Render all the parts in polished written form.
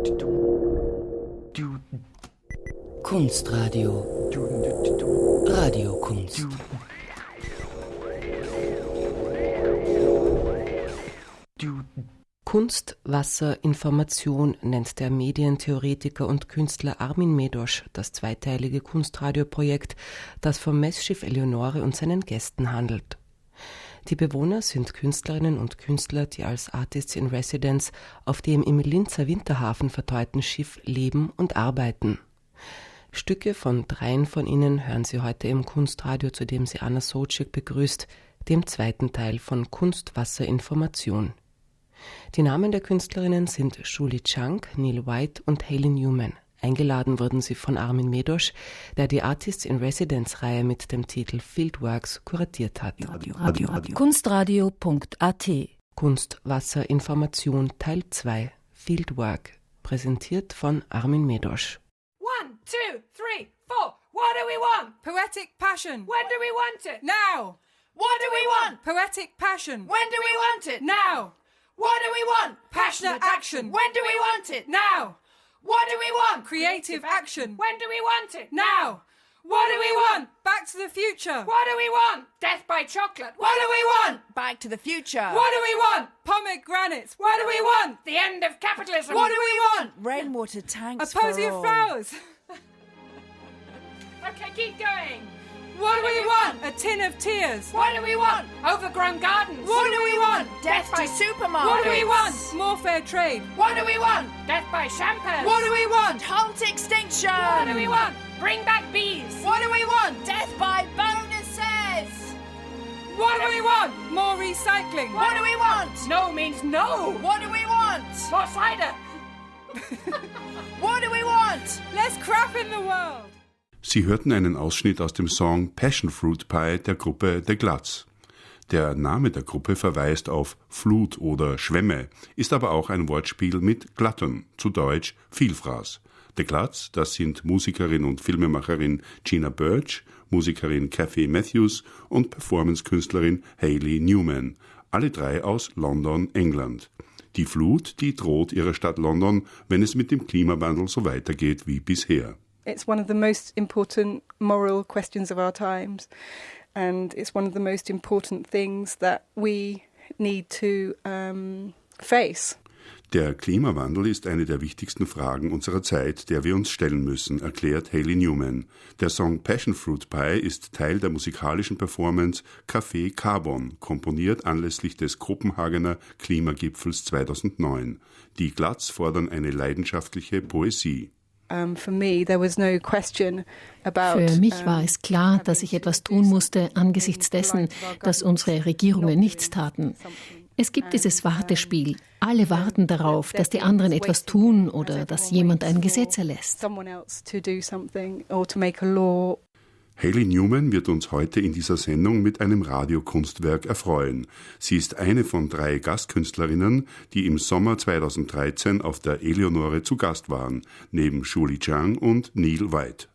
Kunstradio. Radiokunst. Kunst, Wasser, Information nennt der Medientheoretiker und Künstler Armin Medosch das zweiteilige Kunstradioprojekt, das vom Messschiff Eleonore und seinen Gästen handelt. Die Bewohner sind Künstlerinnen und Künstler, die als Artists in Residence auf dem im Linzer Winterhafen verteuten Schiff leben und arbeiten. Stücke von 3 von ihnen hören Sie heute im Kunstradio, zu dem Sie Anna Sojcik begrüßt, dem zweiten Teil von Kunst, Wasser, Information. Die Namen der Künstlerinnen sind Julie Chang, Neil White und Hayley Newman. Eingeladen wurden sie von Armin Medosch, der die Artists in Residence-Reihe mit dem Titel Fieldworks kuratiert hat. Kunstradio.at Kunst, Wasser, Information Teil 2 Fieldwork, präsentiert von Armin Medosch. 1, 2, 3, 4. What do we want? Poetic passion. When do we want it? Now. What do we want? Poetic passion. When do we want it? Now. What do we want? Passionate action. When do we want it? Now. What do we want? Creative action. When do we want it? Now. What do we want? Back to the future. What do we want? Death by chocolate. What do we want? Back to the future. What do we want? Pomegranates. What do we want? The end of capitalism. What do we want? Rainwater tanks. A posy for of all. flowers. Okay, keep going. What do we want? A tin of tears. What do we want? Overgrown gardens. What do we want? Death Death to supermarkets. What do we want? More fair trade. What do we want? Death by champers. What do we want? Halt extinction. What do we want? Bring back bees. What do we want? Death by bonuses. What do we want? More recycling. What do we want? No means no. What do we want? More cider. What do we want? Less crap in the world. Sie hörten einen Ausschnitt aus dem Song Passion Fruit Pie der Gruppe The Gluts. Der Name der Gruppe verweist auf Flut oder Schwämme, ist aber auch ein Wortspiel mit Glutton, zu Deutsch Vielfraß. The Gluts, das sind Musikerin und Filmemacherin Gina Birch, Musikerin Kathy Matthews und Performance-Künstlerin Hayley Newman, alle 3 aus London, England. Die Flut, die droht ihrer Stadt London, wenn es mit dem Klimawandel so weitergeht wie bisher. It's one of the most important moral questions of our times, and it's one of the most important things that we need to face. Der Klimawandel ist eine der wichtigsten Fragen unserer Zeit, der wir uns stellen müssen, erklärt Hayley Newman. Der Song Passion Fruit Pie ist Teil der musikalischen Performance Café Carbon, komponiert anlässlich des Kopenhagener Klimagipfels 2009. Die Gluts fordern eine leidenschaftliche Poesie. Für mich war es klar, dass ich etwas tun musste angesichts dessen, dass unsere Regierungen nichts taten. Es gibt dieses Wartespiel. Alle warten darauf, dass die anderen etwas tun oder dass jemand ein Gesetz erlässt. Hayley Newman wird uns heute in dieser Sendung mit einem Radiokunstwerk erfreuen. Sie ist eine von 3 Gastkünstlerinnen, die im Sommer 2013 auf der Eleonore zu Gast waren, neben Julie Chang und Neil White.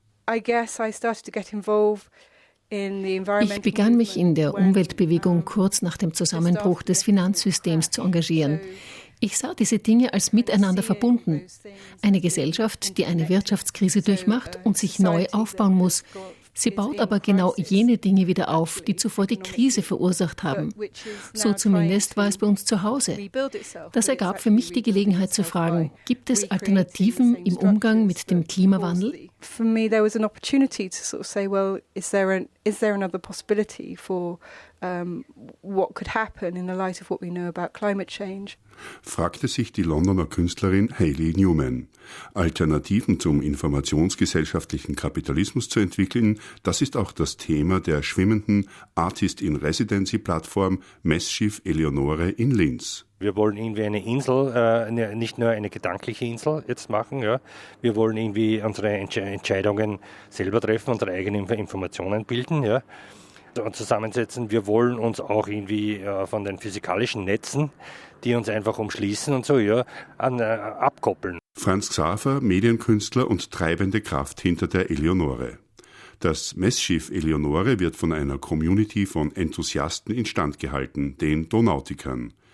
Ich begann mich in der Umweltbewegung kurz nach dem Zusammenbruch des Finanzsystems zu engagieren. Ich sah diese Dinge als miteinander verbunden. Eine Gesellschaft, die eine Wirtschaftskrise durchmacht und sich neu aufbauen muss. Sie baut aber genau jene Dinge wieder auf, die zuvor die Krise verursacht haben. So zumindest war es bei uns zu Hause. Das ergab für mich die Gelegenheit zu fragen, gibt es Alternativen im Umgang mit dem Klimawandel? For me, there was an opportunity to sort of say, well, is there another possibility for what could happen in the light of what we know about climate change? Fragte sich die Londoner Künstlerin Hayley Newman. Alternativen zum informationsgesellschaftlichen Kapitalismus zu entwickeln, das ist auch das Thema der schwimmenden Artist-in-Residency-Plattform Messschiff Eleonore in Linz. Wir wollen irgendwie eine Insel, nicht nur eine gedankliche Insel jetzt machen. Ja. Wir wollen irgendwie unsere Entscheidungen selber treffen, unsere eigenen Informationen bilden. Ja. Und zusammensetzen. Wir wollen uns auch irgendwie von den physikalischen Netzen, die uns einfach umschließen und so, ja, abkoppeln. Franz Xaver, Medienkünstler und treibende Kraft hinter der Eleonore. Das Messschiff Eleonore wird von einer Community von Enthusiasten instand gehalten, den Donautikern.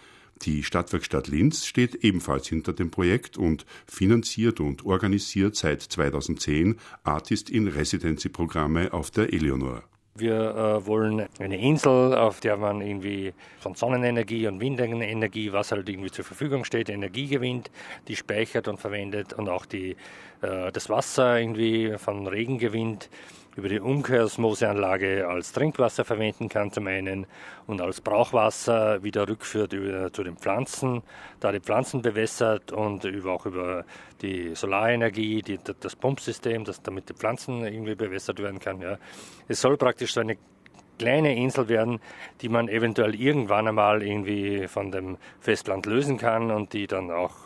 Die Stadtwerkstatt Linz steht ebenfalls hinter dem Projekt und finanziert und organisiert seit 2010 Artist-in-Residency-Programme auf der Eleonore. Wir wollen eine Insel, auf der man irgendwie von Sonnenenergie und Windenergie, was halt irgendwie zur Verfügung steht, Energie gewinnt, die speichert und verwendet und auch das Wasser irgendwie von Regen gewinnt, über die Umkehrosmoseanlage als Trinkwasser verwenden kann zum einen und als Brauchwasser wieder rückführt zu den Pflanzen, da die Pflanzen bewässert und auch über die Solarenergie, das Pumpsystem, damit die Pflanzen irgendwie bewässert werden kann. Ja. Es soll praktisch so eine kleine Insel werden, die man eventuell irgendwann einmal irgendwie von dem Festland lösen kann und die dann auch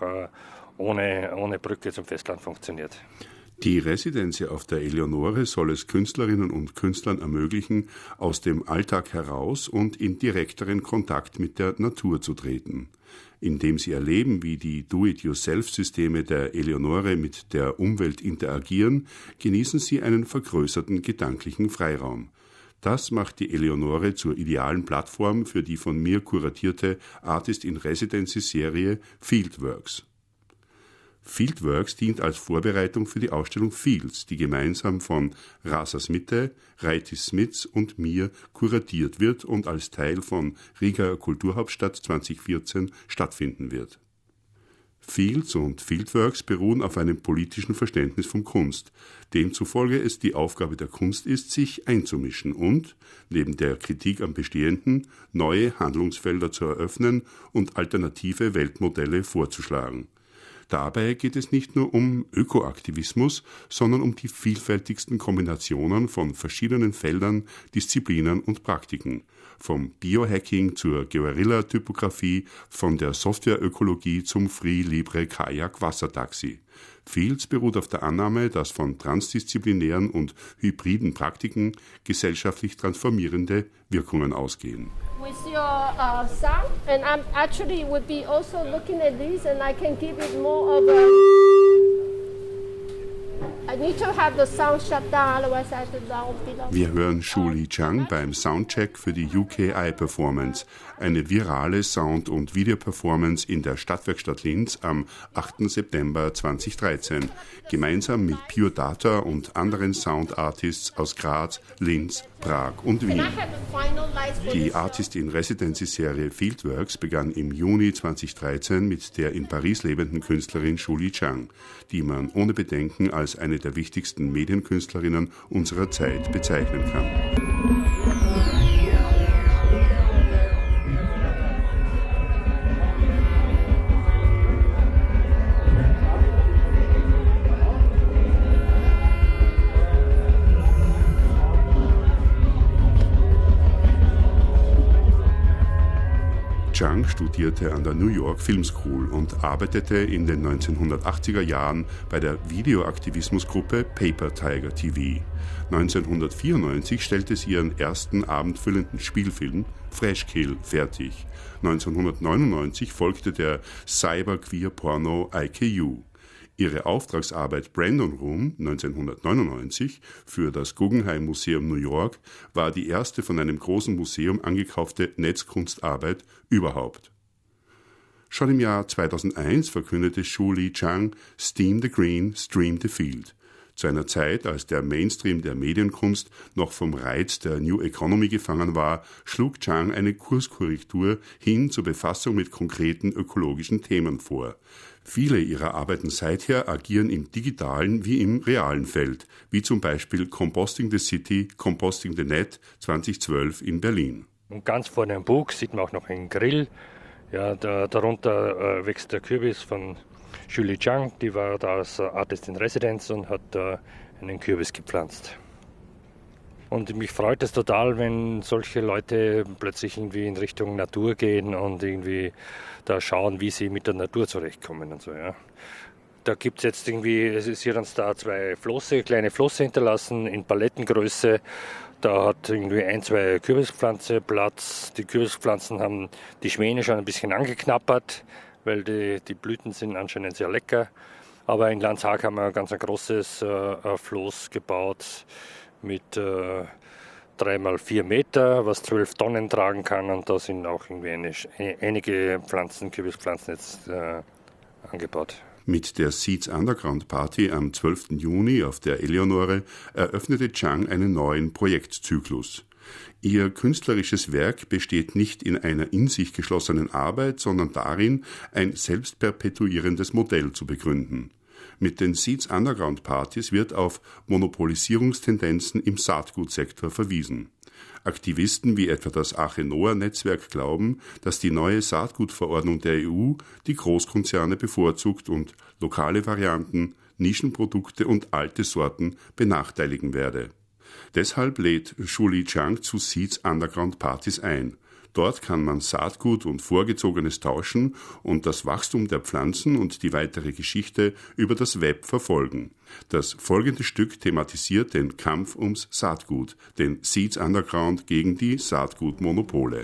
ohne Brücke zum Festland funktioniert. Die Residenz auf der Eleonore soll es Künstlerinnen und Künstlern ermöglichen, aus dem Alltag heraus und in direkteren Kontakt mit der Natur zu treten. Indem sie erleben, wie die Do-it-yourself-Systeme der Eleonore mit der Umwelt interagieren, genießen sie einen vergrößerten gedanklichen Freiraum. Das macht die Eleonore zur idealen Plattform für die von mir kuratierte Artist-in-Residency-Serie Fieldworks. Fieldworks dient als Vorbereitung für die Ausstellung Fields, die gemeinsam von Rasas Mitte, Reitis Smits und mir kuratiert wird und als Teil von Riga Kulturhauptstadt 2014 stattfinden wird. Fields und Fieldworks beruhen auf einem politischen Verständnis von Kunst, demzufolge es die Aufgabe der Kunst ist, sich einzumischen und, neben der Kritik am Bestehenden, neue Handlungsfelder zu eröffnen und alternative Weltmodelle vorzuschlagen. Dabei geht es nicht nur um Ökoaktivismus, sondern um die vielfältigsten Kombinationen von verschiedenen Feldern, Disziplinen und Praktiken. Vom Biohacking zur Guerilla-Typografie, von der Softwareökologie zum Free-Libre-Kajak-Wassertaxi. Fields beruht auf der Annahme, dass von transdisziplinären und hybriden Praktiken gesellschaftlich transformierende Wirkungen ausgehen. With your sound, and I'm actually would be also looking at this, and I can give it more of a. I need to have the sound shut down, otherwise I have to down below. Wir hören Shu Li Chang beim Soundcheck für die UKI Performance, eine virale Sound- und Videoperformance in der Stadtwerkstatt Linz am 8. September 2013, gemeinsam mit Pure Data und anderen Sound-Artists aus Graz, Linz, Prag und Wien. Die Artist-in-Residency-Serie Fieldworks begann im Juni 2013 mit der in Paris lebenden Künstlerin Shu Li Chang, die man ohne Bedenken als eine der wichtigsten Medienkünstlerinnen unserer Zeit bezeichnen kann. Chang studierte an der New York Film School und arbeitete in den 1980er Jahren bei der Videoaktivismusgruppe Paper Tiger TV. 1994 stellte sie ihren ersten abendfüllenden Spielfilm Fresh Kill fertig. 1999 folgte der Cyber-Queer-Porno IKU. Ihre Auftragsarbeit Brandon Room 1999 für das Guggenheim Museum New York war die erste von einem großen Museum angekaufte Netzkunstarbeit überhaupt. Schon im Jahr 2001 verkündete Shu Li Chang Steam the Green, Stream the Field. Zu einer Zeit, als der Mainstream der Medienkunst noch vom Reiz der New Economy gefangen war, schlug Chang eine Kurskorrektur hin zur Befassung mit konkreten ökologischen Themen vor. Viele ihrer Arbeiten seither agieren im digitalen wie im realen Feld, wie zum Beispiel Composting the City, Composting the Net 2012 in Berlin. Und ganz vorne am Bug sieht man auch noch einen Grill. Ja, darunter wächst der Kürbis von Shu Li Chang, die war da als Artist in Residence und hat einen Kürbis gepflanzt. Und mich freut es total, wenn solche Leute plötzlich irgendwie in Richtung Natur gehen und irgendwie da schauen, wie sie mit der Natur zurechtkommen und so, ja. Da gibt es jetzt irgendwie, es ist hier uns da zwei kleine Flosse hinterlassen in Palettengröße. Da hat irgendwie 1-2 Kürbispflanzen Platz. Die Kürbispflanzen haben die Schwäne schon ein bisschen angeknabbert, weil die Blüten sind anscheinend sehr lecker. Aber in Landshaag haben wir ein ganz großes Floß gebaut mit 3 mal 4 Meter, was 12 Tonnen tragen kann. Und da sind auch irgendwie einige Kürbispflanzen jetzt angebaut. Mit der Seeds Underground Party am 12. Juni auf der Eleonore eröffnete Zhang einen neuen Projektzyklus. Ihr künstlerisches Werk besteht nicht in einer in sich geschlossenen Arbeit, sondern darin, ein selbstperpetuierendes Modell zu begründen. Mit den Seeds Underground Partys wird auf Monopolisierungstendenzen im Saatgutsektor verwiesen. Aktivisten wie etwa das Arche-Noah-Netzwerk glauben, dass die neue Saatgutverordnung der EU die Großkonzerne bevorzugt und lokale Varianten, Nischenprodukte und alte Sorten benachteiligen werde. Deshalb lädt Shuli Zhang zu Seeds Underground Partys ein. Dort kann man Saatgut und Vorgezogenes tauschen und das Wachstum der Pflanzen und die weitere Geschichte über das Web verfolgen. Das folgende Stück thematisiert den Kampf ums Saatgut, den Seeds Underground gegen die Saatgutmonopole.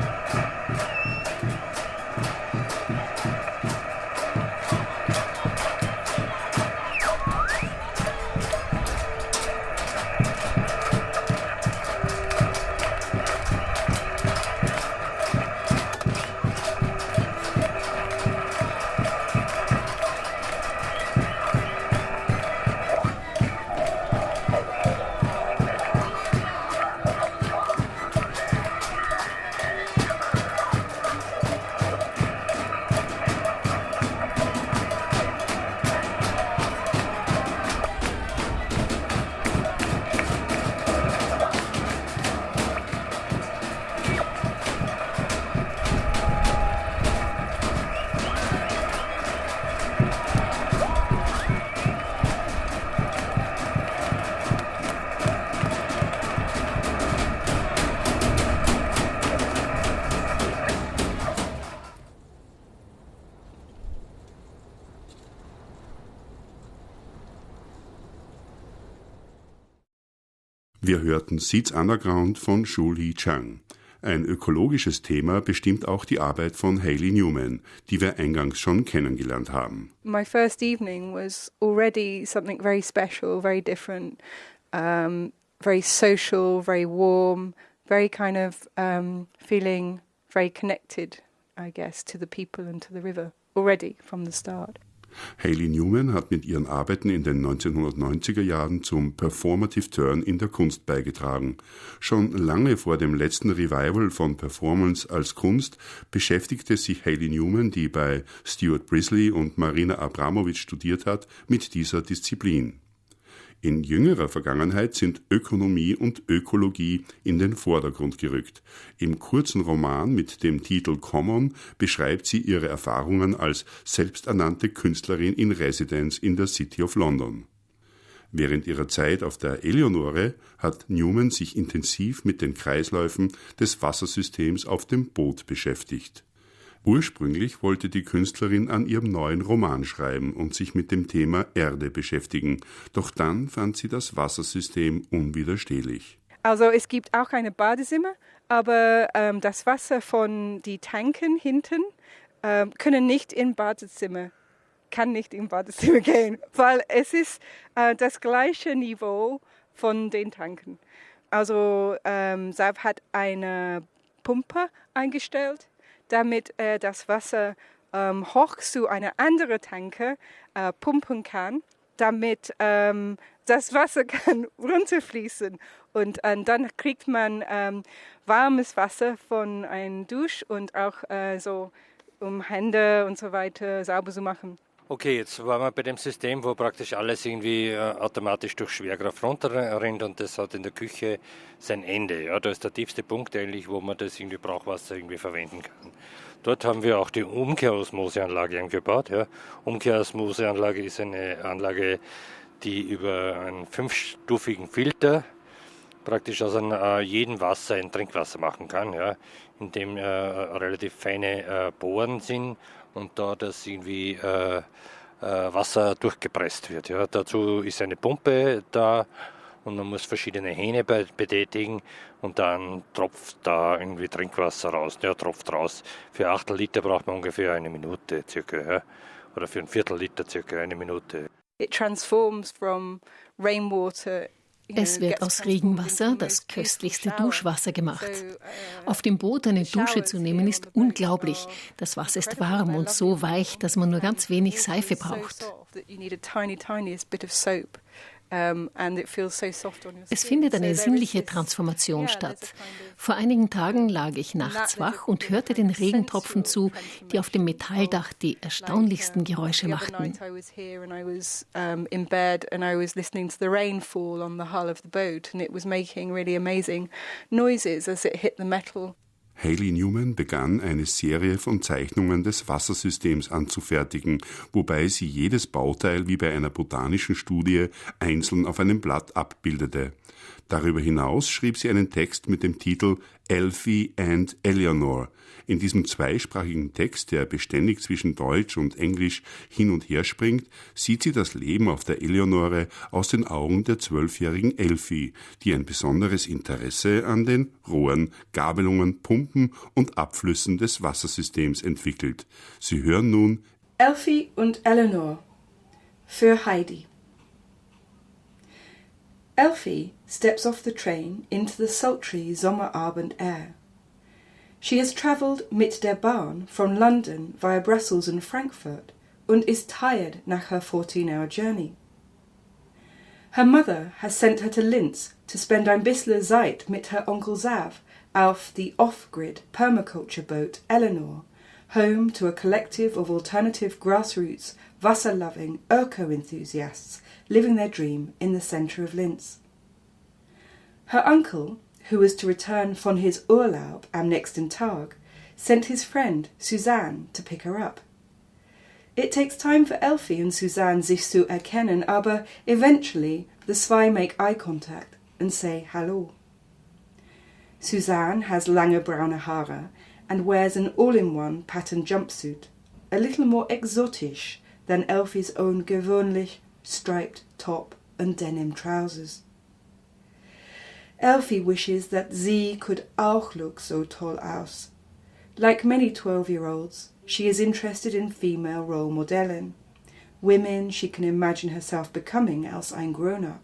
Wir hörten Seeds Underground von Shu-Li Chang. Ein ökologisches Thema bestimmt auch die Arbeit von Hayley Newman, die wir eingangs schon kennengelernt haben. My first evening was already something very special, very different, very social, very warm, very kind of feeling very connected, I guess, to the people and to the river already from the start. Hayley Newman hat mit ihren Arbeiten in den 1990er Jahren zum Performative Turn in der Kunst beigetragen. Schon lange vor dem letzten Revival von Performance als Kunst beschäftigte sich Hayley Newman, die bei Stuart Brisley und Marina Abramovic studiert hat, mit dieser Disziplin. In jüngerer Vergangenheit sind Ökonomie und Ökologie in den Vordergrund gerückt. Im kurzen Roman mit dem Titel Common beschreibt sie ihre Erfahrungen als selbsternannte Künstlerin in Residence in der City of London. Während ihrer Zeit auf der Eleonore hat Newman sich intensiv mit den Kreisläufen des Wassersystems auf dem Boot beschäftigt. Ursprünglich wollte die Künstlerin an ihrem neuen Roman schreiben und sich mit dem Thema Erde beschäftigen. Doch dann fand sie das Wassersystem unwiderstehlich. Also es gibt auch eine Badezimmer, aber das Wasser von den Tanken hinten kann nicht im Badezimmer gehen, weil es ist das gleiche Niveau von den Tanken. Also Saab hat eine Pumpe eingestellt, damit er das Wasser hoch zu einer anderen Tanke pumpen kann, damit das Wasser kann runterfließen. Und dann kriegt man warmes Wasser von einem Dusch und auch so, um Hände und so weiter sauber zu machen. Okay, jetzt waren wir bei dem System, wo praktisch alles irgendwie automatisch durch Schwerkraft runterrennt und das hat in der Küche sein Ende. Ja, da ist der tiefste Punkt eigentlich, wo man das irgendwie Brauchwasser irgendwie verwenden kann. Dort haben wir auch die Umkehrosmoseanlage eingebaut. Ja. Umkehrosmoseanlage ist eine Anlage, die über einen 5-stufigen Filter praktisch aus jedem Wasser ein Trinkwasser machen kann, ja, in dem relativ feine Bohren sind und da das irgendwie Wasser durchgepresst wird. Ja. Dazu ist eine Pumpe da und man muss verschiedene Hähne betätigen und dann tropft da irgendwie Trinkwasser raus. Ja, tropft raus. Für 1/8 Liter braucht man ungefähr 1 Minute circa, ja. Oder für 1/4 Liter circa 1 Minute. It transforms from rainwater. Es wird aus Regenwasser das köstlichste Duschwasser gemacht. Auf dem Boot eine Dusche zu nehmen ist unglaublich. Das Wasser ist warm und so weich, dass man nur ganz wenig Seife braucht. Es findet eine sinnliche Transformation statt. Vor einigen Tagen lag ich nachts wach und hörte den Regentropfen zu, die auf dem Metalldach die erstaunlichsten Geräusche machten. Hayley Newman begann, eine Serie von Zeichnungen des Wassersystems anzufertigen, wobei sie jedes Bauteil wie bei einer botanischen Studie einzeln auf einem Blatt abbildete. Darüber hinaus schrieb sie einen Text mit dem Titel Elfie and Eleanor. In diesem zweisprachigen Text, der beständig zwischen Deutsch und Englisch hin und her springt, sieht sie das Leben auf der Eleonore aus den Augen der 12-jährigen Elfie, die ein besonderes Interesse an den Rohren, Gabelungen, Pumpen und Abflüssen des Wassersystems entwickelt. Sie hören nun Elfie und Eleanor für Heidi. Elfie steps off the train into the sultry Sommerabend air. She has travelled mit der Bahn from London via Brussels and Frankfurt und is tired nach her 14-hour journey. Her mother has sent her to Linz to spend ein bisschen Zeit mit her Onkel Sav auf the off-grid permaculture boat Eleanor, home to a collective of alternative grassroots, Wasser-loving eco-enthusiasts living their dream in the centre of Linz. Her uncle, who was to return von his Urlaub am nächsten Tag, sent his friend Suzanne to pick her up. It takes time for Elfie and Suzanne sich zu erkennen, aber eventually the zwei make eye contact and say hallo. Suzanne has lange braune Haare and wears an all-in-one pattern jumpsuit, a little more exotisch than Elfie's own gewöhnlich striped top and denim trousers. Elfie wishes that sie could auch look so toll aus. Like many 12-year-olds, she is interested in female role modellen, women she can imagine herself becoming als ein grown-up.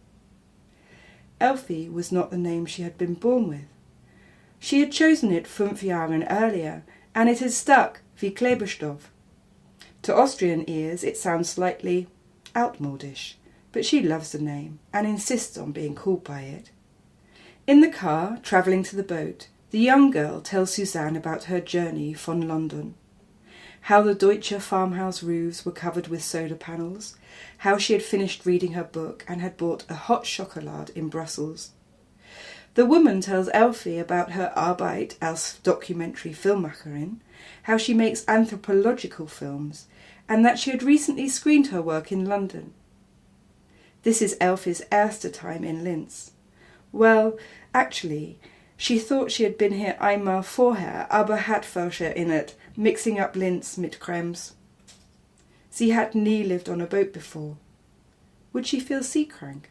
Elfie was not the name she had been born with. She had chosen it 5 Jahren earlier, and it has stuck wie Kleberstoff. To Austrian ears it sounds slightly outmodish, but she loves the name and insists on being called by it. In the car, travelling to the boat, the young girl tells Suzanne about her journey von London. How the Deutsche farmhouse roofs were covered with solar panels, how she had finished reading her book and had bought a hot chocolate in Brussels. The woman tells Elfie about her Arbeit als documentary filmmacherin, how she makes anthropological films, and that she had recently screened her work in London. This is Elfie's erste time in Linz. Well, actually, she thought she had been here einmal vorher, aber hat falsch erinnert, mixing up Linz mit Krems. Sie had nie lived on a boat before. Would she feel seacrank?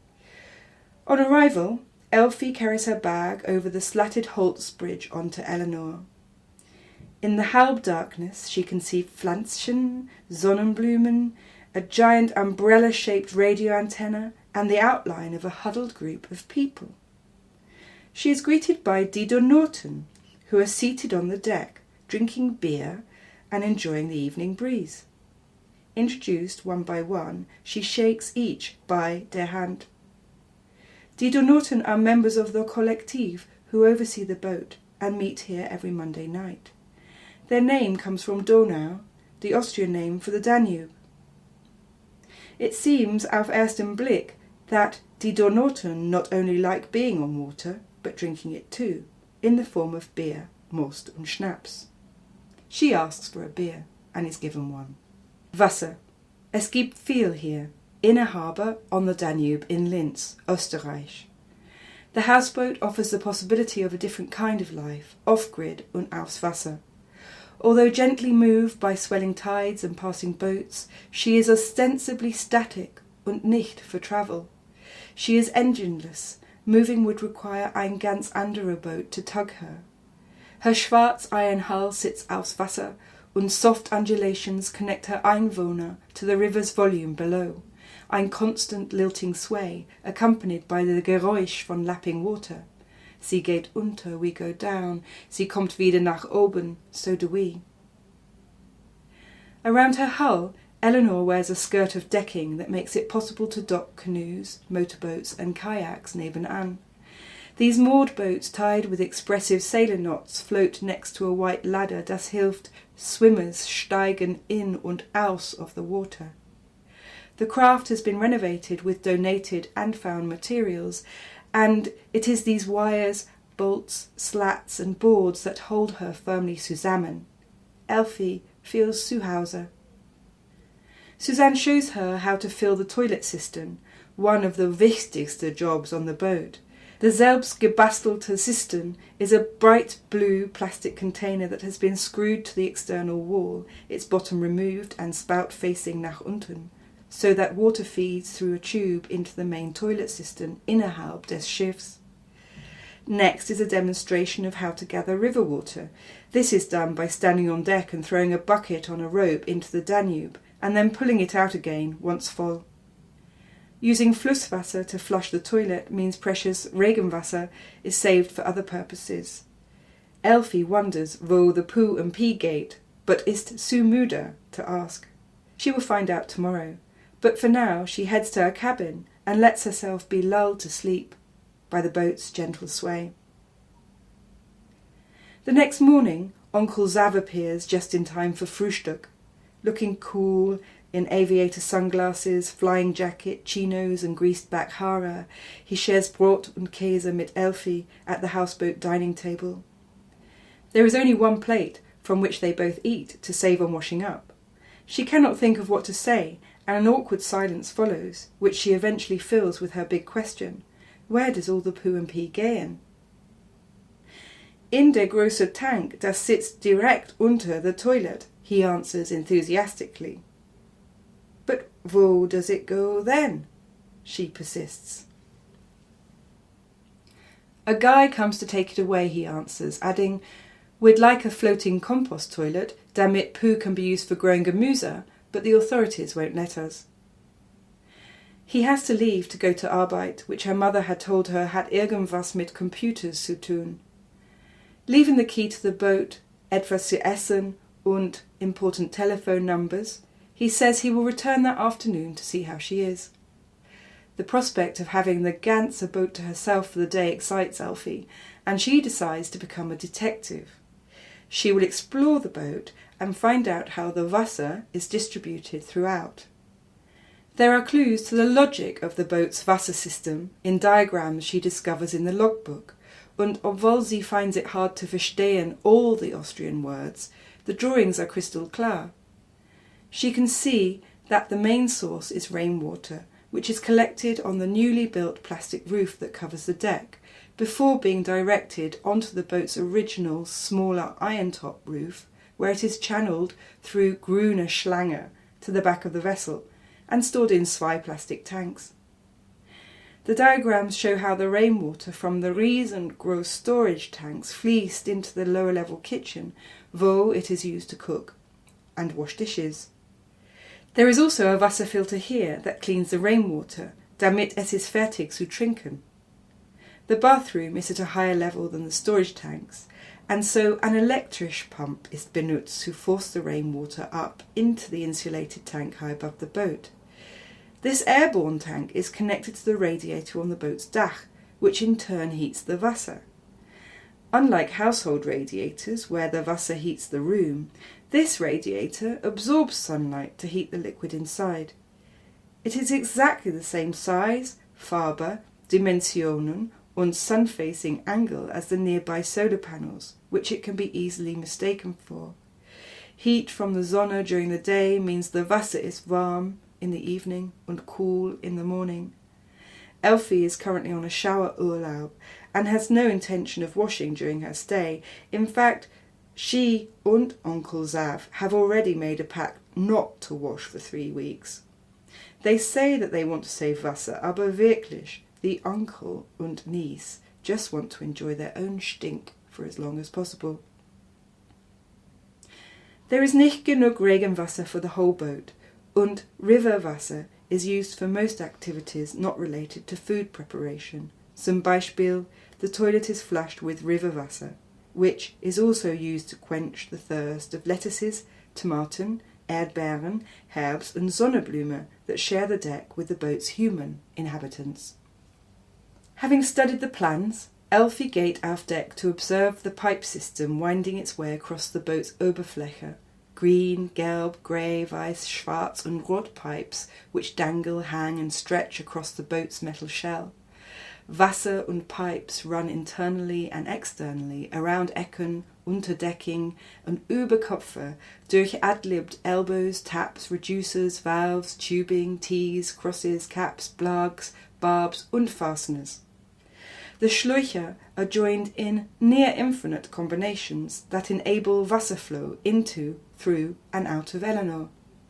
On arrival, Elfie carries her bag over the slatted Holz bridge onto Eleanor. In the halbdarkness she can see Pflänzchen, Sonnenblumen, a giant umbrella-shaped radio antenna, and the outline of a huddled group of people. She is greeted by Dido Norton, who are seated on the deck, drinking beer and enjoying the evening breeze. Introduced one by one, she shakes each by der Hand. Dido Norton are members of the Kollektiv who oversee the boat and meet here every Monday night. Their name comes from Donau, the Austrian name for the Danube. It seems auf ersten Blick that Dido Norton not only like being on water, but drinking it too, in the form of beer, Most und Schnaps. She asks for a beer, and is given one. Wasser. Es gibt viel hier, in a harbour on the Danube in Linz, Österreich. The houseboat offers the possibility of a different kind of life, off-grid und aufs Wasser. Although gently moved by swelling tides and passing boats, she is ostensibly static und nicht for travel. She is engineless. Moving would require ein ganz anderer boat to tug her. Her schwarz iron hull sits aufs Wasser, und soft undulations connect her Einwohner to the river's volume below, ein constant lilting sway, accompanied by the Geräusch von lapping water. Sie geht unter, we go down, sie kommt wieder nach oben, so do we. Around her hull, Eleanor wears a skirt of decking that makes it possible to dock canoes, motorboats and kayaks nebenan. These moored boats tied with expressive sailor knots float next to a white ladder das hilft swimmers steigen in und aus of the water. The craft has been renovated with donated and found materials, and it is these wires, bolts, slats and boards that hold her firmly zusammen. Elfie feels zu Hause. Suzanne shows her how to fill the toilet cistern, one of the wichtigste jobs on the boat. The selbstgebastelte cistern is a bright blue plastic container that has been screwed to the external wall, its bottom removed and spout facing nach unten, so that water feeds through a tube into the main toilet cistern innerhalb des Schiffs. Next is a demonstration of how to gather river water. This is done by standing on deck and throwing a bucket on a rope into the Danube, and then pulling it out again once full. Using Flusswasser to flush the toilet means precious Regenwasser is saved for other purposes. Elfie wonders wo the poo and pee geht, but ist zu müde to ask. She will find out tomorrow, but for now she heads to her cabin and lets herself be lulled to sleep by the boat's gentle sway. The next morning, Onkel Zav appears just in time for Frühstück, looking cool in aviator sunglasses, flying jacket, chinos and greased-back Haare. He shares Brot und Käse mit Elfie at the houseboat dining table. There is only one plate from which they both eat to save on washing up. She cannot think of what to say, and an awkward silence follows, which she eventually fills with her big question. Where does all the poo and pee gehen? In der große Tank, das sitzt direkt unter the toilet, he answers enthusiastically. But wo does it go then? She persists. A guy comes to take it away, he answers, adding, We'd like a floating compost toilet, damit poo can be used for growing Gemüse, but the authorities won't let us. He has to leave to go to Arbeit, which her mother had told her had irgendwas mit computers zu tun. Leaving the key to the boat, etwas zu essen und important telephone numbers, he says he will return that afternoon to see how she is. The prospect of having the ganze boat to herself for the day excites Elfie, and she decides to become a detective. She will explore the boat and find out how the Wasser is distributed throughout. There are clues to the logic of the boat's Wasser system in diagrams she discovers in the logbook, and obwohl sie finds it hard to verstehen all the Austrian words, the drawings are crystal clear. She can see that the main source is rainwater, which is collected on the newly built plastic roof that covers the deck, before being directed onto the boat's original, smaller iron-top roof, where it is channeled through grüne Schlange to the back of the vessel, and stored in zwei plastic tanks. The diagrams show how the rainwater from the riesengroß storage tanks fließt into the lower-level kitchen, wo it is used to cook and wash dishes. There is also a Wasserfilter here that cleans the rainwater, damit es ist fertig zu trinken. The bathroom is at a higher level than the storage tanks, and so an electric pump is benutzt to force the rainwater up into the insulated tank high above the boat. This airborne tank is connected to the radiator on the boat's Dach, which in turn heats the Wasser. Unlike household radiators, where the Wasser heats the room, this radiator absorbs sunlight to heat the liquid inside. It is exactly the same size, Farbe, Dimensionen und sun-facing angle as the nearby solar panels, which it can be easily mistaken for. Heat from the Sonne during the day means the Wasser is warm in the evening and cool in the morning. Elfie is currently on a Schauerurlaub and has no intention of washing during her stay. In fact, she and Onkel Zav have already made a pact not to wash for 3 weeks. They say that they want to save Wasser, aber wirklich, the uncle and niece just want to enjoy their own stink for as long as possible. There is nicht genug Regenwasser for the whole boat, and Riverwasser is used for most activities not related to food preparation. Zum Beispiel, the toilet is flushed with Riverwasser, which is also used to quench the thirst of lettuces, Tomaten, Erdbeeren, herbs and Sonnenblume that share the deck with the boat's human inhabitants. Having studied the plans, Elfie geht auf deck to observe the pipe system winding its way across the boat's Oberfläche. Green, gelb, grey, weiß, schwarz and rot pipes which dangle, hang and stretch across the boat's metal shell. Wasser and pipes run internally and externally around Ecken, Unterdecking und Überkopfer durch ad-libbed elbows, taps, reducers, valves, tubing, T's, crosses, caps, plugs, barbs und fasteners. The Schläuche are joined in near-infinite combinations that enable Wasserflow into, through and out of Eleanor.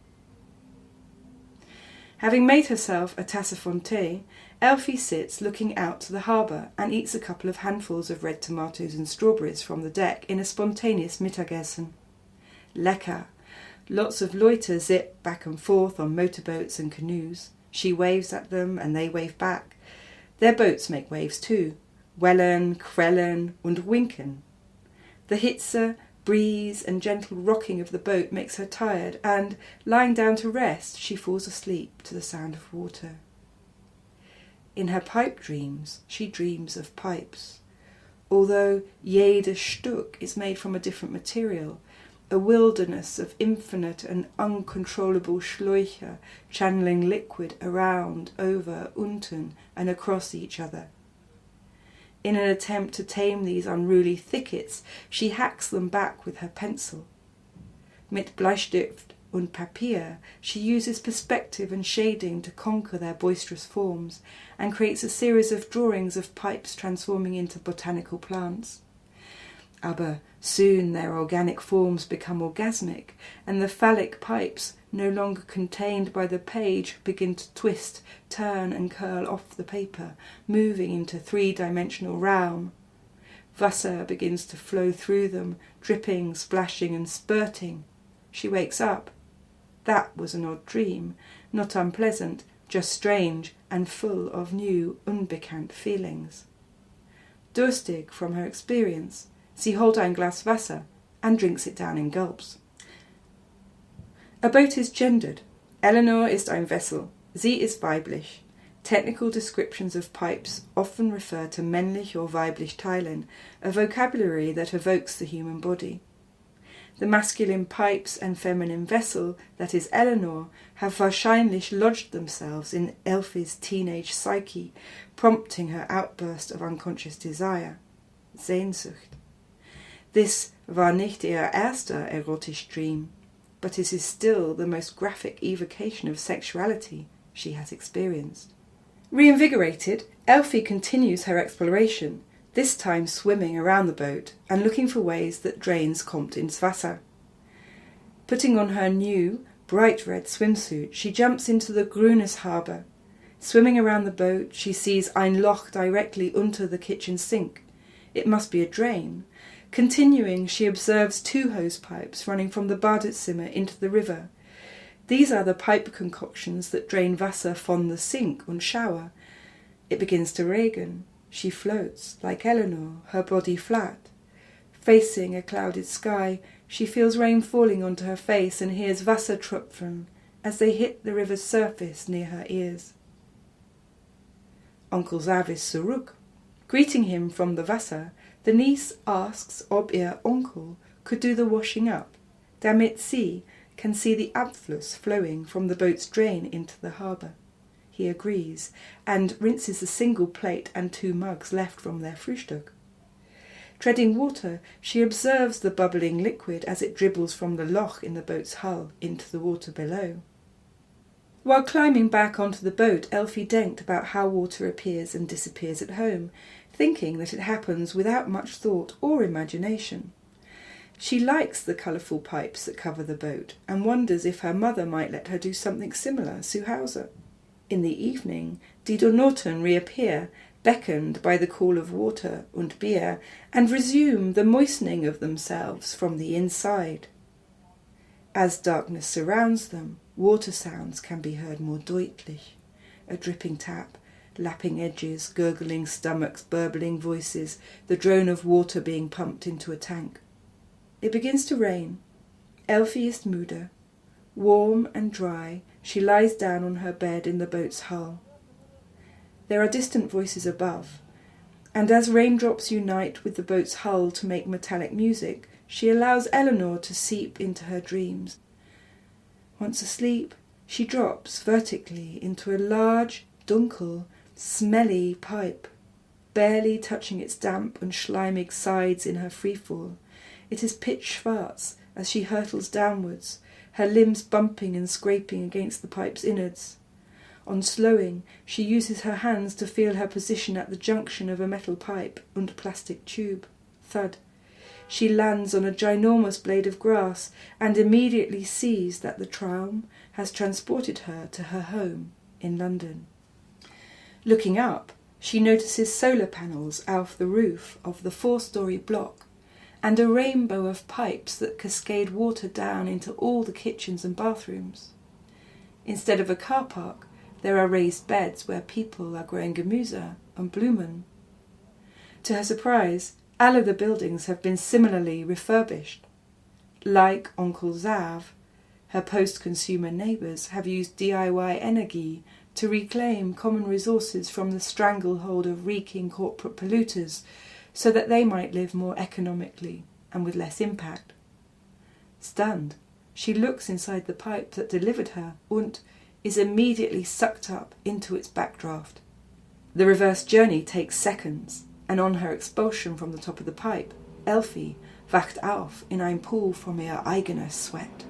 Having made herself a tassifon tea, Elfie sits looking out to the harbour and eats a couple of handfuls of red tomatoes and strawberries from the deck in a spontaneous Mittagessen. Lecker! Lots of Leute zip back and forth on motorboats and canoes. She waves at them and they wave back. Their boats make waves too. Wellen, krellen und winken. The Hitze, breeze and gentle rocking of the boat makes her tired, and, lying down to rest, she falls asleep to the sound of water. In her pipe dreams, she dreams of pipes. Although jede Stück is made from a different material, a wilderness of infinite and uncontrollable Schläuche channeling liquid around, over, unten and across each other. In an attempt to tame these unruly thickets, she hacks them back with her pencil. Mit Bleistift und Papier, she uses perspective and shading to conquer their boisterous forms, and creates a series of drawings of pipes transforming into botanical plants. Aber soon their organic forms become orgasmic, and the phallic pipes, no longer contained by the page, begin to twist, turn and curl off the paper, moving into three-dimensional realm. Wasser begins to flow through them, dripping, splashing and spurting. She wakes up. That was an odd dream, not unpleasant, just strange and full of new, unbekannt feelings. Durstig from her experience, sie holt ein Glas Wasser and drinks it down in gulps. A boat is gendered. Eleanor ist ein Vessel. Sie ist weiblich. Technical descriptions of pipes often refer to männlich or weiblich Teilen, a vocabulary that evokes the human body. The masculine pipes and feminine vessel, that is Eleanor, have wahrscheinlich lodged themselves in Elfie's teenage psyche, prompting her outburst of unconscious desire, Sehnsucht. This war nicht ihr erster erotisch dream, but it is still the most graphic evocation of sexuality she has experienced. Reinvigorated, Elfie continues her exploration, this time swimming around the boat and looking for ways that drains kommt ins Wasser. Putting on her new, bright red swimsuit, she jumps into the Grünes harbour. Swimming around the boat, she sees ein Loch directly unter the kitchen sink. It must be a drain. Continuing, she observes two hose pipes running from the Badezimmer into the river. These are the pipe concoctions that drain Wasser von the sink und shower. It begins to regen. She floats, like Eleanor, her body flat. Facing a clouded sky, she feels rain falling onto her face and hears Wassertropfen as they hit the river's surface near her ears. Onkel Zav is zurück. Greeting him from the Wasser, the niece asks ob ihr Onkel could do the washing up, damit sie can see the Abfluss flowing from the boat's drain into the harbour. He agrees, and rinses a single plate and two mugs left from their Frühstück. Treading water, she observes the bubbling liquid as it dribbles from the loch in the boat's hull into the water below. While climbing back onto the boat, Elfie denkt about how water appears and disappears at home, thinking that it happens without much thought or imagination. She likes the colourful pipes that cover the boat, and wonders if her mother might let her do something similar zu Hause. In the evening, die Donnerten reappear, beckoned by the call of water und Bier, and resume the moistening of themselves from the inside. As darkness surrounds them, water sounds can be heard more deutlich. A dripping tap, lapping edges, gurgling stomachs, burbling voices, the drone of water being pumped into a tank. It begins to rain. Elfie ist müde. Warm and dry, she lies down on her bed in the boat's hull. There are distant voices above, and as raindrops unite with the boat's hull to make metallic music, she allows Eleanor to seep into her dreams. Once asleep, she drops vertically into a large, dunkel, smelly pipe, barely touching its damp and schleimig sides in her freefall. It is pitch schwarz as she hurtles downwards, her limbs bumping and scraping against the pipe's innards. On slowing, she uses her hands to feel her position at the junction of a metal pipe and plastic tube. Thud. She lands on a ginormous blade of grass and immediately sees that the tram has transported her to her home in London. Looking up, she notices solar panels off the roof of the 4-story block and a rainbow of pipes that cascade water down into all the kitchens and bathrooms. Instead of a car park, there are raised beds where people are growing Gemüse and Blumen. To her surprise, all of the buildings have been similarly refurbished. Like Onkel Zav, her post-consumer neighbours have used DIY energy to reclaim common resources from the stranglehold of reeking corporate polluters so that they might live more economically and with less impact. Stunned, she looks inside the pipe that delivered her and is immediately sucked up into its backdraft. The reverse journey takes seconds, and on her expulsion from the top of the pipe, Elfie wacht auf in ein Pool von ihr eigener Sweat.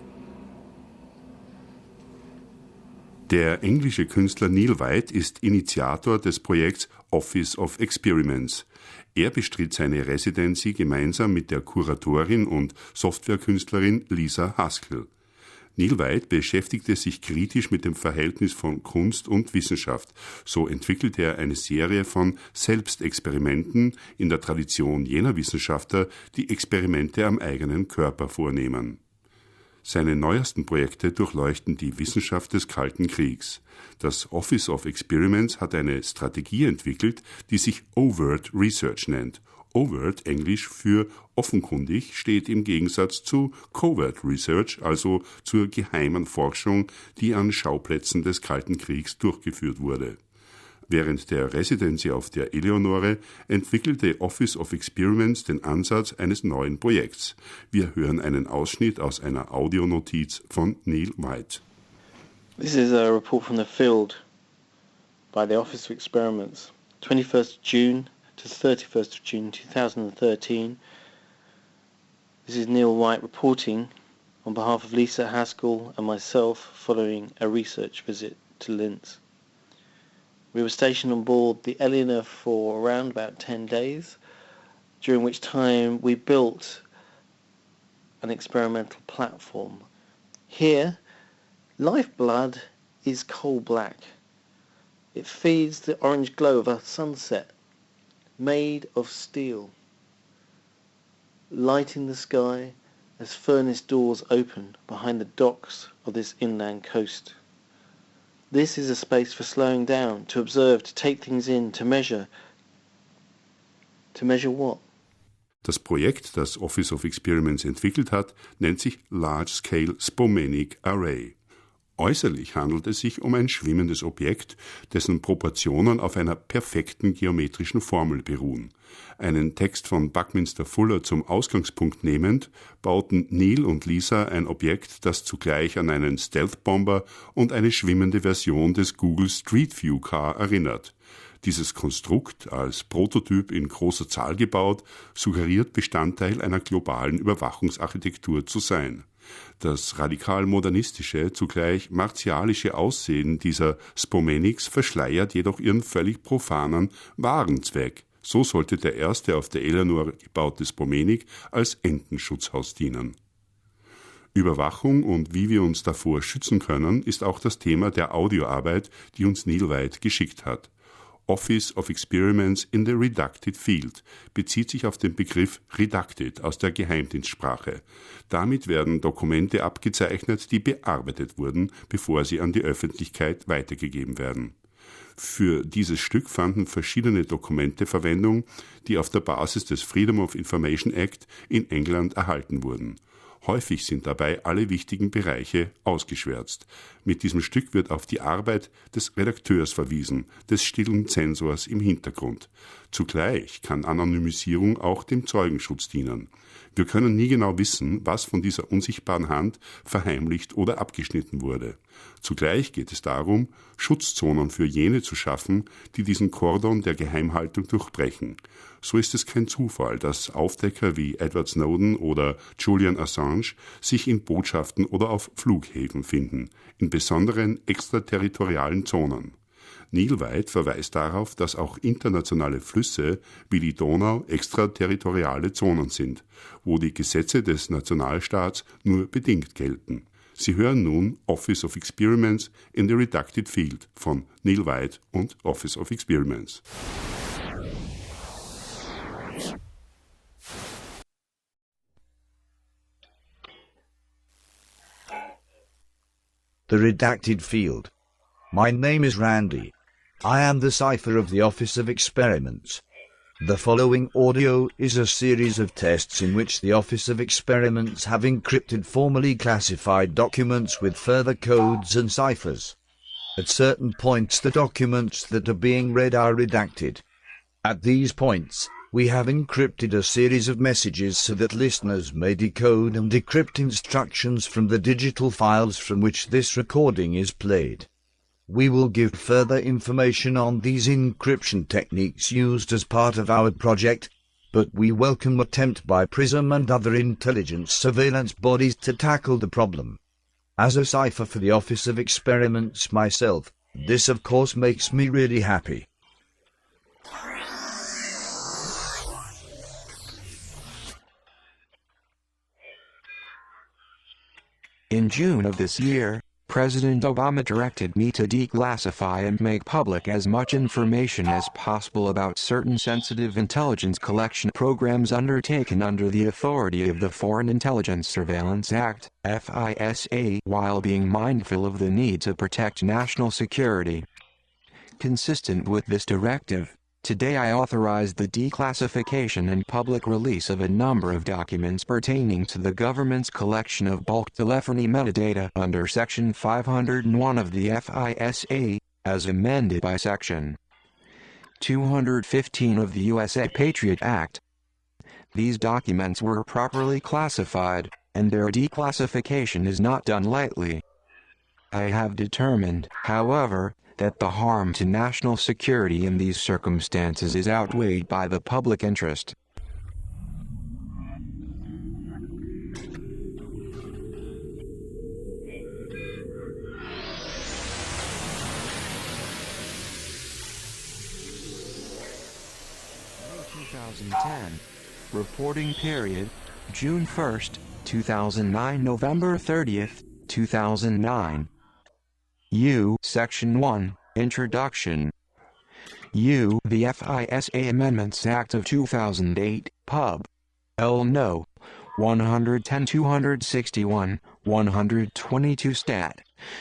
Der englische Künstler Neil White ist Initiator des Projekts Office of Experiments. Er bestritt seine Residency gemeinsam mit der Kuratorin und Softwarekünstlerin Lisa Haskell. Neil White beschäftigte sich kritisch mit dem Verhältnis von Kunst und Wissenschaft. So entwickelte er eine Serie von Selbstexperimenten in der Tradition jener Wissenschaftler, die Experimente am eigenen Körper vornehmen. Seine neuesten Projekte durchleuchten die Wissenschaft des Kalten Kriegs. Das Office of Experiments hat eine Strategie entwickelt, die sich Overt Research nennt. Overt, Englisch für offenkundig, steht im Gegensatz zu Covert Research, also zur geheimen Forschung, die an Schauplätzen des Kalten Kriegs durchgeführt wurde. Während der Residency auf der Eleonore entwickelte Office of Experiments den Ansatz eines neuen Projekts. Wir hören einen Ausschnitt aus einer Audionotiz von Neil White. This is a report from the field by the Office of Experiments, 21st June to 31st of June 2013. This is Neil White reporting on behalf of Lisa Haskell and myself following a research visit to Linz. We were stationed on board the Eleanor for around about 10 days, during which time we built an experimental platform. Here, lifeblood is coal black. It feeds the orange glow of a sunset made of steel, lighting the sky as furnace doors open behind the docks of this inland coast. This is a space for slowing down, to observe, to take things in, to measure. To measure what? Das Projekt, das Office of Experiments entwickelt hat, nennt sich Large Scale Spomenic Array. Äußerlich handelt es sich um ein schwimmendes Objekt, dessen Proportionen auf einer perfekten geometrischen Formel beruhen. Einen Text von Buckminster Fuller zum Ausgangspunkt nehmend, bauten Neil und Lisa ein Objekt, das zugleich an einen Stealth-Bomber und eine schwimmende Version des Google Street View Car erinnert. Dieses Konstrukt, als Prototyp in großer Zahl gebaut, suggeriert Bestandteil einer globalen Überwachungsarchitektur zu sein. Das radikal-modernistische, zugleich martialische Aussehen dieser Spomenics verschleiert jedoch ihren völlig profanen wahren Zweck. So sollte der erste auf der Eleanor gebaute Spomenic als Entenschutzhaus dienen. Überwachung und wie wir uns davor schützen können, ist auch das Thema der Audioarbeit, die uns Neil White geschickt hat. Office of Experiments in the Redacted Field bezieht sich auf den Begriff Redacted aus der Geheimdienstsprache. Damit werden Dokumente abgezeichnet, die bearbeitet wurden, bevor sie an die Öffentlichkeit weitergegeben werden. Für dieses Stück fanden verschiedene Dokumente Verwendung, die auf der Basis des Freedom of Information Act in England erhalten wurden. Häufig sind dabei alle wichtigen Bereiche ausgeschwärzt. Mit diesem Stück wird auf die Arbeit des Redakteurs verwiesen, des stillen Zensors im Hintergrund. Zugleich kann Anonymisierung auch dem Zeugenschutz dienen. Wir können nie genau wissen, was von dieser unsichtbaren Hand verheimlicht oder abgeschnitten wurde. Zugleich geht es darum, Schutzzonen für jene zu schaffen, die diesen Kordon der Geheimhaltung durchbrechen. So ist es kein Zufall, dass Aufdecker wie Edward Snowden oder Julian Assange sich in Botschaften oder auf Flughäfen finden, in besonderen extraterritorialen Zonen. Neil White verweist darauf, dass auch internationale Flüsse wie die Donau extraterritoriale Zonen sind, wo die Gesetze des Nationalstaats nur bedingt gelten. Sie hören nun Office of Experiments in the Redacted Field von Neil White und Office of Experiments. The Redacted Field. My name is Randy. I am the cipher of the Office of Experiments. The following audio is a series of tests in which the Office of Experiments have encrypted formally classified documents with further codes and ciphers. At certain points the documents that are being read are redacted. At these points, we have encrypted a series of messages so that listeners may decode and decrypt instructions from the digital files from which this recording is played. We will give further information on these encryption techniques used as part of our project, but we welcome attempt by PRISM and other intelligence surveillance bodies to tackle the problem. As a cipher for the Office of Experiments myself, this of course makes me really happy. In June of this year, President Obama directed me to declassify and make public as much information as possible about certain sensitive intelligence collection programs undertaken under the authority of the Foreign Intelligence Surveillance Act, FISA, while being mindful of the need to protect national security. Consistent with this directive, today I authorized the declassification and public release of a number of documents pertaining to the government's collection of bulk telephony metadata under Section 501 of the FISA, as amended by Section 215 of the USA Patriot Act. These documents were properly classified, and their declassification is not done lightly. I have determined, however, that the harm to national security in these circumstances is outweighed by the public interest. May 2010. Reporting period, June 1st, 2009 November 30th, 2009. Section 1, Introduction. The FISA Amendments Act of 2008, Pub. L. No. 110-261, 122 Stat.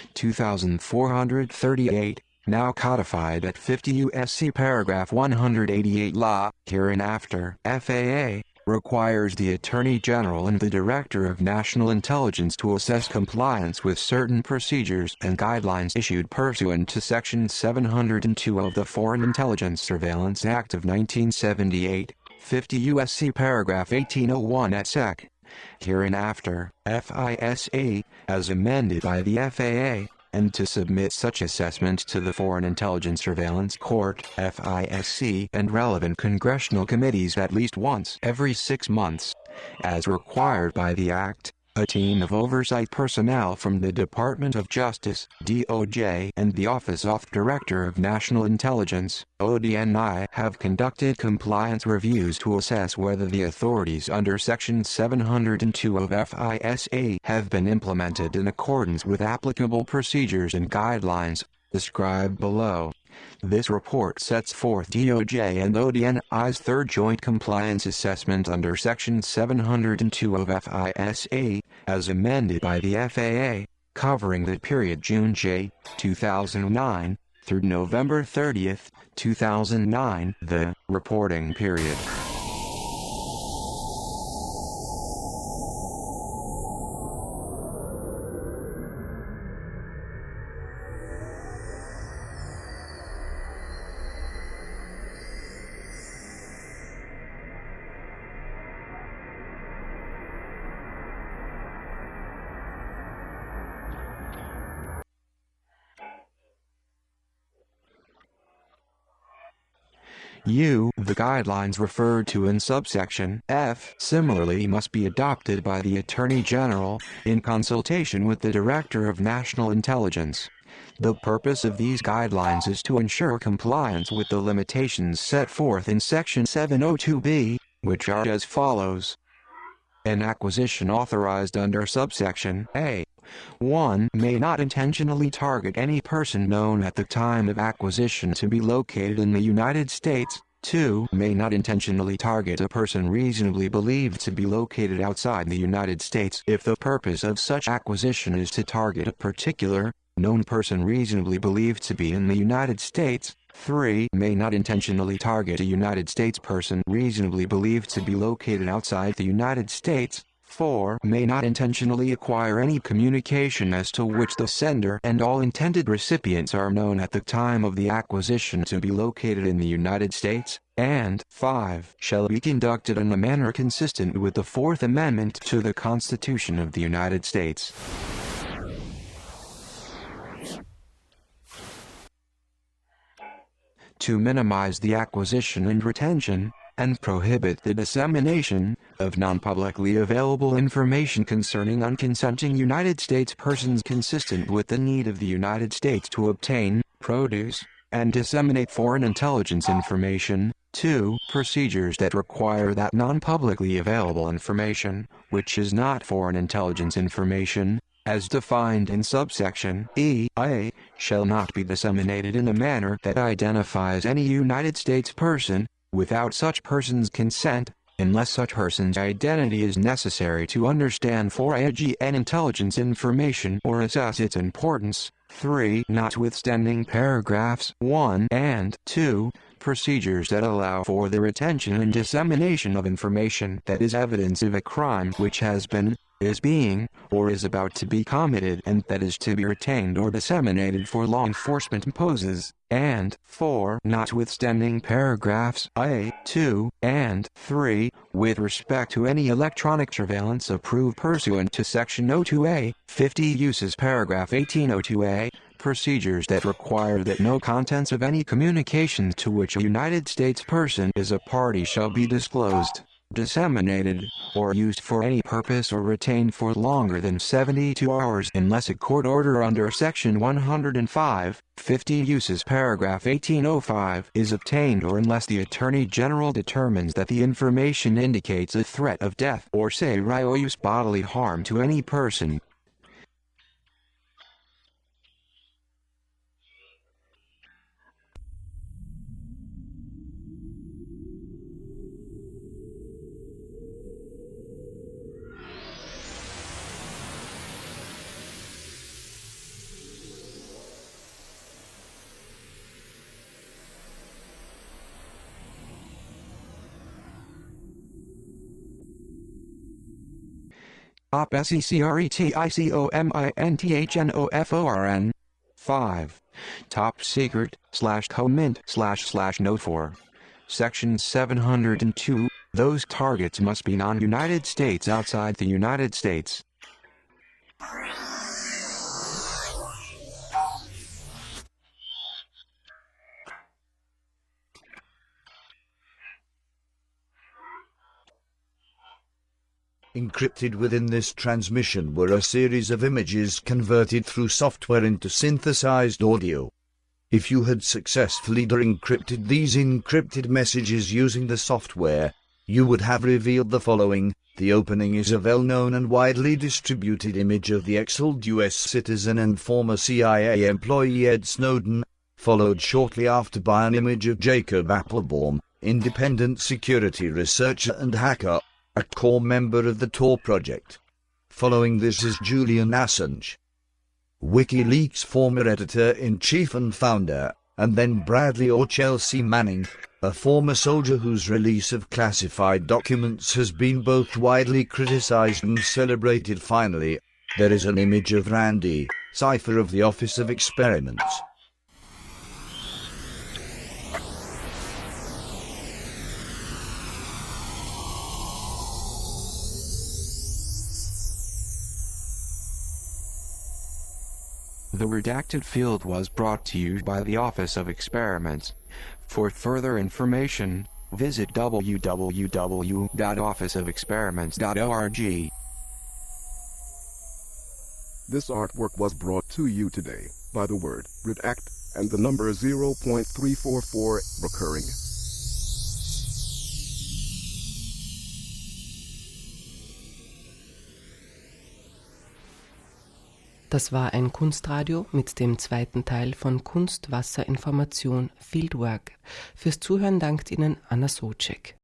2438, now codified at 50 U.S.C. paragraph 188 Law, hereinafter, FAA, requires the Attorney General and the Director of National Intelligence to assess compliance with certain procedures and guidelines issued pursuant to Section 702 of the Foreign Intelligence Surveillance Act of 1978, 50 U.S.C. paragraph 1801 et sec. Hereinafter, FISA, as amended by the FAA, and to submit such assessment to the Foreign Intelligence Surveillance Court, FISC, and relevant congressional committees at least once every 6 months. As required by the Act, a team of oversight personnel from the Department of Justice, DOJ, and the Office of Director of National Intelligence, ODNI, have conducted compliance reviews to assess whether the authorities under Section 702 of FISA have been implemented in accordance with applicable procedures and guidelines described below. This report sets forth DOJ and ODNI's third joint compliance assessment under Section 702 of FISA, as amended by the FAA, covering the period June 2009 through November 30, 2009, the reporting period. The guidelines referred to in subsection F similarly must be adopted by the Attorney General, in consultation with the Director of National Intelligence. The purpose of these guidelines is to ensure compliance with the limitations set forth in Section 702B, which are as follows. An acquisition authorized under subsection A. 1. May not intentionally target any person known at the time of acquisition to be located in the United States. 2. May not intentionally target a person reasonably believed to be located outside the United States if the purpose of such acquisition is to target a particular, known person reasonably believed to be in the United States. 3. May not intentionally target a United States person reasonably believed to be located outside the United States. 4. May not intentionally acquire any communication as to which the sender and all intended recipients are known at the time of the acquisition to be located in the United States. And 5. Shall be conducted in a manner consistent with the Fourth Amendment to the Constitution of the United States. To minimize the acquisition and retention, and prohibit the dissemination of non-publicly available information concerning unconsenting United States persons consistent with the need of the United States to obtain, produce, and disseminate foreign intelligence information. 2. Procedures that require that non-publicly available information, which is not foreign intelligence information, as defined in subsection E(a), shall not be disseminated in a manner that identifies any United States person, without such person's consent, unless such person's identity is necessary to understand foreign intelligence information or assess its importance. 3. Notwithstanding paragraphs 1 and 2, procedures that allow for the retention and dissemination of information that is evidence of a crime which has been, is being, or is about to be committed and that is to be retained or disseminated for law enforcement purposes. And 4. Notwithstanding paragraphs A, 2, and 3, with respect to any electronic surveillance approved pursuant to Section 02A, 50 uses paragraph 1802A, procedures that require that no contents of any communications to which a United States person is a party shall be disclosed, disseminated, or used for any purpose or retained for longer than 72 hours unless a court order under Section 105, 50 uses paragraph 1805 is obtained or unless the Attorney General determines that the information indicates a threat of death or serious bodily harm to any person. SECRETICOMINTHNOFORN 5. Top secret /comment /note 4. Section 702, those targets must be non-United States outside the United States. Encrypted within this transmission were a series of images converted through software into synthesized audio. If you had successfully de-encrypted these encrypted messages using the software, you would have revealed the following. The opening is a well-known and widely distributed image of the exiled U.S. citizen and former CIA employee Ed Snowden, followed shortly after by an image of Jacob Appelbaum, independent security researcher and hacker, a core member of the Tor project. Following this is Julian Assange, WikiLeaks' former editor-in-chief and founder, and then Bradley or Chelsea Manning, a former soldier whose release of classified documents has been both widely criticized and celebrated. Finally, there is an image of Randy, cipher of the Office of Experiments. The redacted field was brought to you by the Office of Experiments. For further information, visit www.officeofexperiments.org. This artwork was brought to you today by the word redact and the number 0.344 recurring. Das war ein Kunstradio mit dem zweiten Teil von Kunst, Wasser, Information, Fieldwork. Fürs Zuhören dankt Ihnen Anna Socek.